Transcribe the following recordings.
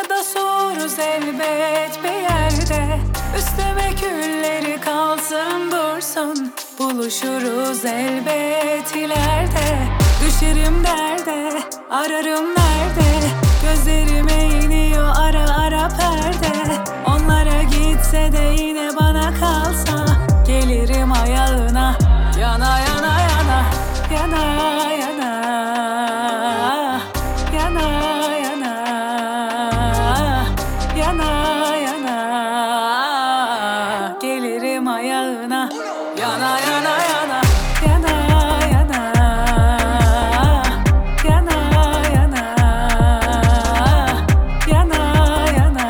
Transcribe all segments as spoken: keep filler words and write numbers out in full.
ya da soğuruz elbet bir yerde. Üstüme külleri kalsın dursun, buluşuruz elbet ileride. Düşerim derde, ararım nerede, gözlerime iniyor ara ara perde. Onlara gitse de yine bana kalsa, gelirim ayağına, yana yana yana, yana yana, yana yana, yana yana, gelirim ayağına, yana yana yana, yana yana, yana yana, yana yana,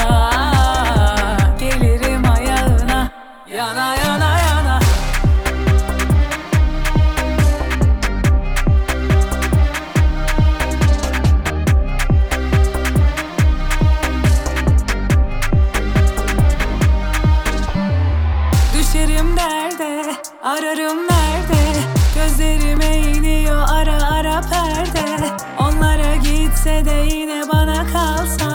gelirim ayağına, yana yana yana. Düşerim derde, ararım nerede, gözlerime iniyor ara ara perde. Onlara gitse de yine bana kalsa,